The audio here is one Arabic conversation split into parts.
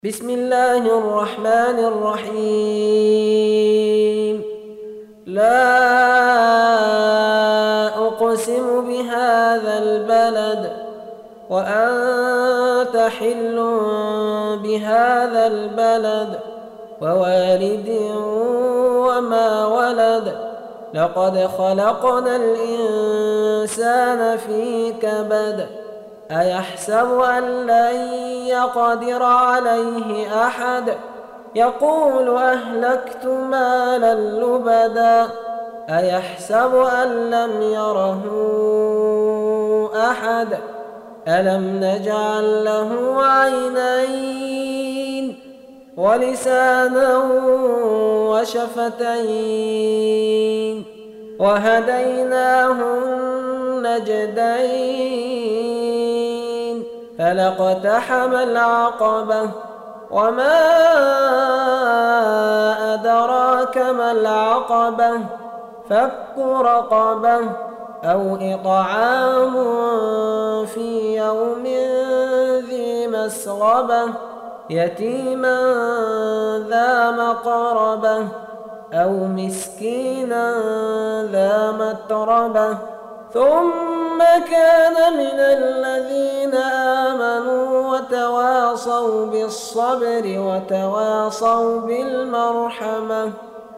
بسم الله الرحمن الرحيم. لا أقسم بهذا البلد وأنت حل بهذا البلد ووالد وما ولد. لقد خلقنا الإنسان في كبد. أيحسب أن لن يقدر عليه أحد. يقول أهلكت مالا لبدا. أيحسب أن لم يره أحد. ألم نجعل له عينين ولسانا وشفتين وهديناه النجدين. فلاقتحم العقبة وما أدراك ما العقبة. فك رقبة أو إطعام في يوم ذي مسغبة يتيما ذا مقربة أو مسكينا ذا متربة. ثم كان من الذين آمنوا وتواصوا بالصبر وتواصوا بالمرحمة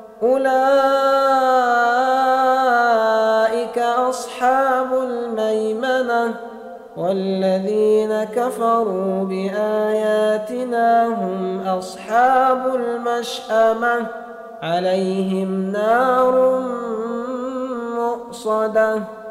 أولئك أصحاب الميمنة. والذين كفروا بآياتنا هم أصحاب المشأمة عليهم نار مؤصدة.